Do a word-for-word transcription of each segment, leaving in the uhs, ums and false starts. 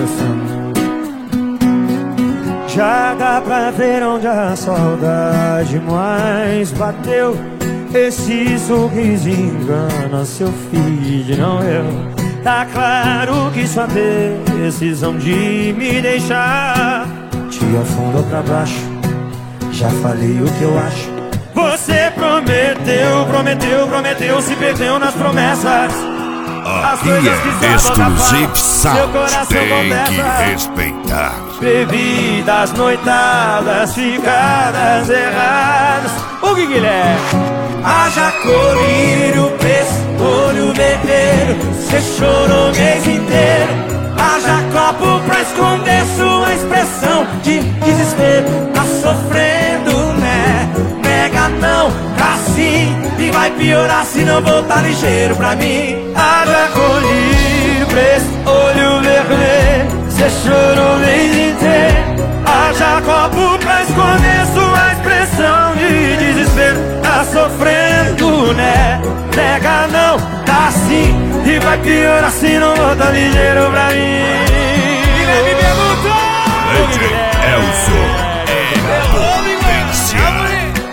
começando. Já dá pra ver onde a saudade mais bateu. Esse sorriso engana seu filho, não eu. Tá claro que sua decisão de me deixar te afundou pra baixo. Já falei o que eu acho. Você prometeu, prometeu, prometeu, se perdeu nas promessas. Aqui é Exclusive Sound, tem que respeitar. Bebidas, noitadas, ficadas erradas. O que Guilherme? Haja colírio, olho vermelho. Cê chorou o mês inteiro. Haja copo pra esconder sua expressão de desespero. Tá sofrendo, né? Nega não, tá sim. E vai piorar se não voltar ligeiro pra mim. Haja colírio, olho vermelho. Cê chorou o mês inteiro. Haja copo pra esconder sua expressão de desespero. Tá sofrendo, né? Nega não, tá sim. E vai piorar se não voltar ligeiro pra mim. Guilherme perguntou. Legend Elson é potencial.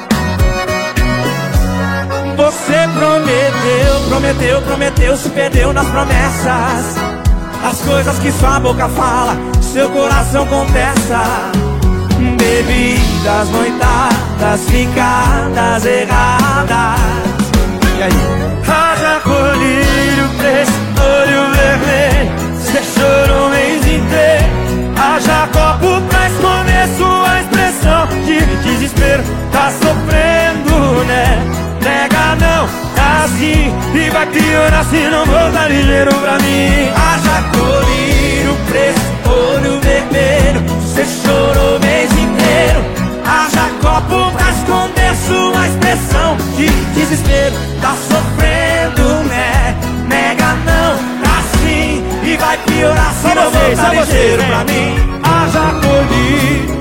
Você prometeu, prometeu, prometeu, se perdeu nas promessas. As coisas que sua boca fala, seu coração confessa. Bebidas, noitadas, ficadas erradas. E aí? Haja colírio, preço, olho vermelho. Cê chorou o mês inteiro. Haja copo pra esconder sua expressão de desespero. Tá sofrendo, né? Nega não, tá assim. E vai piorar se não voltar ligeiro pra mim. Haja colírio, preço, olho vermelho. Cê chorou o mês inteiro. Haja copo pra esconder sua expressão de desespero. Tá sofrendo, né? Nega não, tá sim. E vai piorar se não voltar ligeiro pra mim. Haja colírio.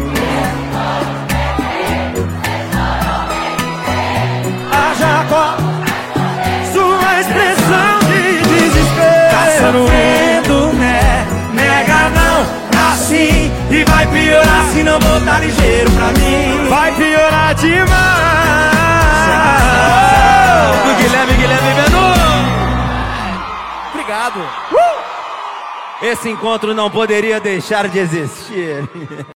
Haja copo. Sua expressão de desespero. Tá sofrendo, né? Nega não, tá sim. E vai piorar se não voltar ligeiro pra mim. Vai piorar demais. Do Guilherme, Guilherme Benu. Obrigado. uh! Esse encontro não poderia deixar de existir.